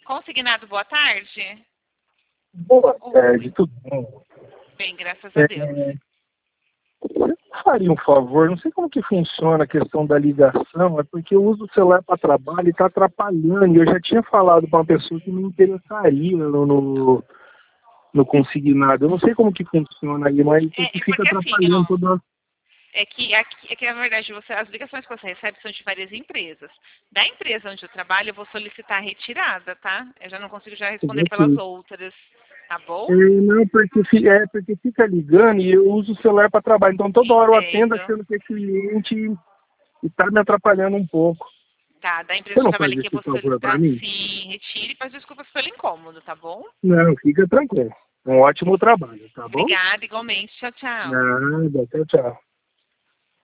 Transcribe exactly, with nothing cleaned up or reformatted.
Consignado, boa tarde. Boa tarde, tudo bom? Bem, graças a Deus. É, você faria um favor, não sei como que funciona a questão da ligação, é porque eu uso o celular para trabalho e está atrapalhando. Eu já tinha falado para uma pessoa que me interessaria no, no, no consignado. Eu não sei como que funciona aí, mas isso É, aqui é fica porque assim, atrapalhando ó, toda. é que, aqui, é que na verdade você, as ligações que você recebe são de várias empresas. Da empresa onde eu trabalho, eu vou solicitar a retirada, tá? Eu já não consigo já responder pelas outras, tá bom? É, não, porque, fi- é, porque fica ligando e eu uso o celular para trabalho. Então toda hora eu atendo Entendo. achando que é cliente e está me atrapalhando um pouco. Tá, da empresa Você onde eu não trabalho faz aqui, eu esse vou favor para solicitar mim? sim, retire, mas desculpas pelo incômodo, tá bom? Não, fica tranquilo. Um ótimo trabalho, tá bom? Obrigada, igualmente. Tchau, tchau. Nada, tchau, tchau.